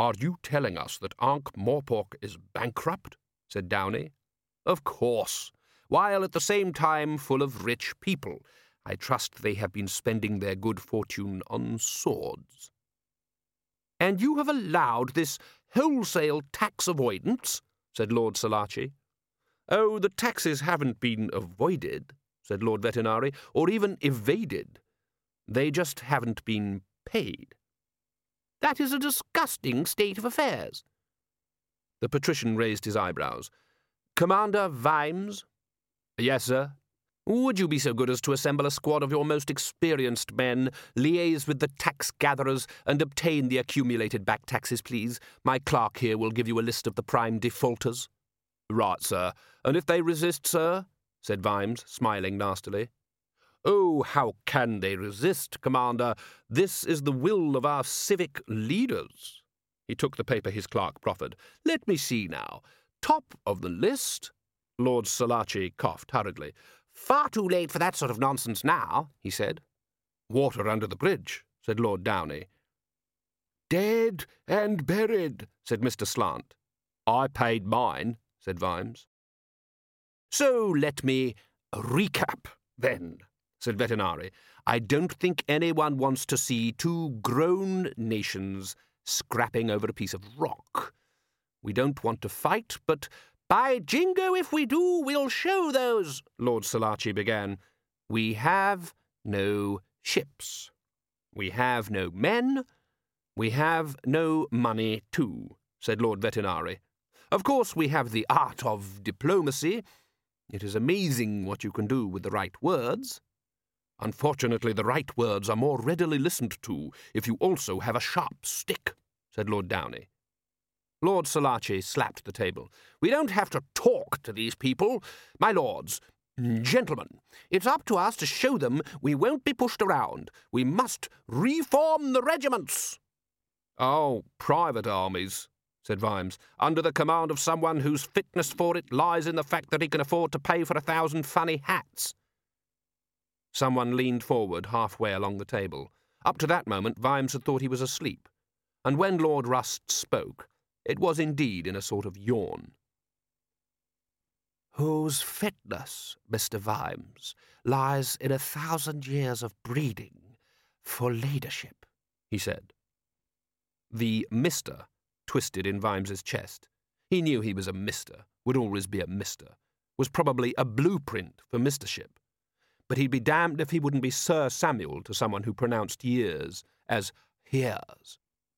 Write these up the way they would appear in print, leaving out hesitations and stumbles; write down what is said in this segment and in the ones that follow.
"Are you telling us that Ankh-Morpork is bankrupt?" said Downey. "Of course, while at the same time full of rich people. I trust they have been spending their good fortune on swords." "And you have allowed this wholesale tax avoidance?" said Lord Salaci. "Oh, the taxes haven't been avoided," said Lord Vetinari, "or even evaded. They just haven't been paid." "That is a disgusting state of affairs." The patrician raised his eyebrows. "Commander Vimes?" "Yes, sir." "Would you be so good as to assemble a squad of your most experienced men, liaise with the tax-gatherers, and obtain the accumulated back taxes, please? My clerk here will give you a list of the prime defaulters." "Right, sir. And if they resist, sir?" said Vimes, smiling nastily. "Oh, how can they resist, Commander? This is the will of our civic leaders." He took the paper his clerk proffered. "Let me see now. Top of the list—" Lord Salaci coughed hurriedly. "Far too late for that sort of nonsense now," he said. "Water under the bridge," said Lord Downey. "Dead and buried," said Mr. Slant. "I paid mine," said Vimes. "So let me recap, then," said Vetinari. "I don't think anyone wants to see two grown nations scrapping over a piece of rock. We don't want to fight, but—" "By jingo, if we do, we'll show those," Lord Salaci began. "We have no ships. We have no men. We have no money, too," said Lord Vetinari. "Of course, we have the art of diplomacy. It is amazing what you can do with the right words. Unfortunately, the right words are more readily listened to if you also have a sharp stick," said Lord Downey. Lord Salaci slapped the table. "We don't have to talk to these people. My lords, gentlemen, it's up to us to show them we won't be pushed around. We must reform the regiments." "Oh, private armies," said Vimes, "under the command of someone whose fitness for it lies in the fact that he can afford to pay for 1,000 funny hats." Someone leaned forward halfway along the table. Up to that moment, Vimes had thought he was asleep, and when Lord Rust spoke, it was indeed in a sort of yawn. "Whose fitness, Mr. Vimes, lies in 1,000 years of breeding for leadership," he said. The Mr. twisted in Vimes's chest. He knew he was a Mr., would always be a Mr., was probably a blueprint for mistership. But he'd be damned if he wouldn't be Sir Samuel to someone who pronounced years as years.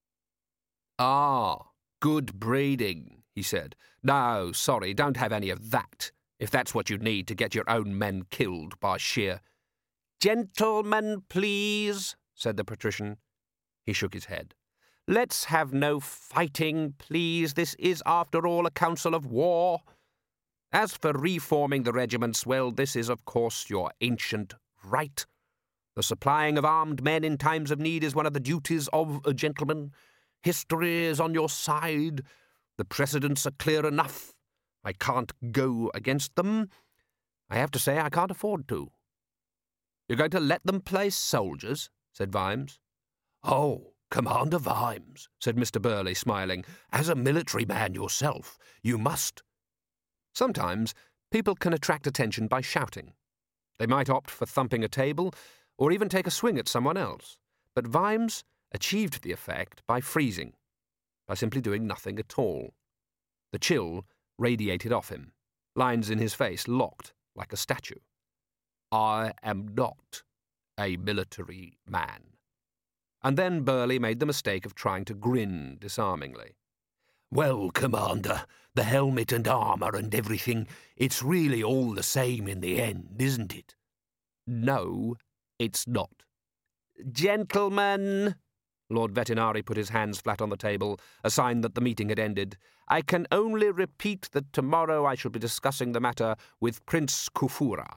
"Ah, good breeding," he said. "No, sorry, don't have any of that, if that's what you need to get your own men killed by sheer—" "Gentlemen, please," said the patrician. He shook his head. "Let's have no fighting, please. This is, after all, a council of war. As for reforming the regiments, well, this is, of course, your ancient right. The supplying of armed men in times of need is one of the duties of a gentleman. History is on your side. The precedents are clear enough. I can't go against them. I have to say I can't afford to." "You're going to let them play soldiers?" said Vimes. "Oh, Commander Vimes," said Mr. Burley, smiling, "as a military man yourself, you must—" Sometimes people can attract attention by shouting. They might opt for thumping a table, or even take a swing at someone else. But Vimes achieved the effect by freezing, by simply doing nothing at all. The chill radiated off him, lines in his face locked like a statue. "I am not a military man." And then Burley made the mistake of trying to grin disarmingly. "Well, Commander, the helmet and armour and everything, it's really all the same in the end, isn't it?" "No, it's not." "Gentlemen," Lord Vetinari put his hands flat on the table, a sign that the meeting had ended, "I can only repeat that tomorrow I shall be discussing the matter with Prince Kufura."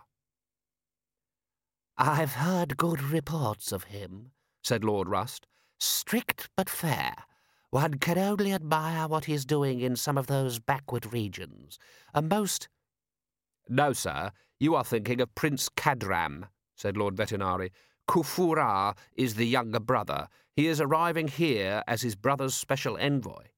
"I've heard good reports of him," said Lord Rust. "Strict but fair. One can only admire what he's doing in some of those backward regions. A most—" "No, sir, you are thinking of Prince Cadram," said Lord Vetinari. "Kufura is the younger brother. He is arriving here as his brother's special envoy.